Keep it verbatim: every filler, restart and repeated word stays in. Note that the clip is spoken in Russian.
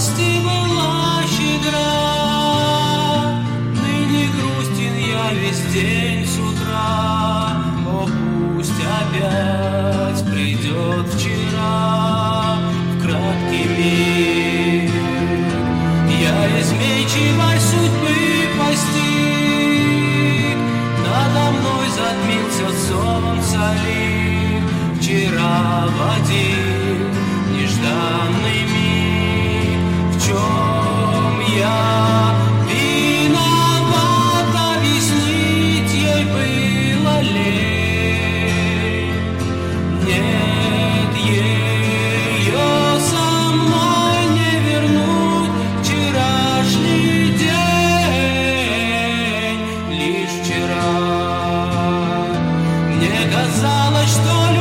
радости была щедра. Ныне грустен я весь день с утра. О, пусть опять придет вчера в краткий миг. Я изменчивой судьбы постиг, надо мной затмился солнце лик. Вчера в один нежданный миг, в чем я виноват, объяснить ей было лень. Нет, ее со мной не вернуть вчерашний день. Лишь вчера мне казалось, что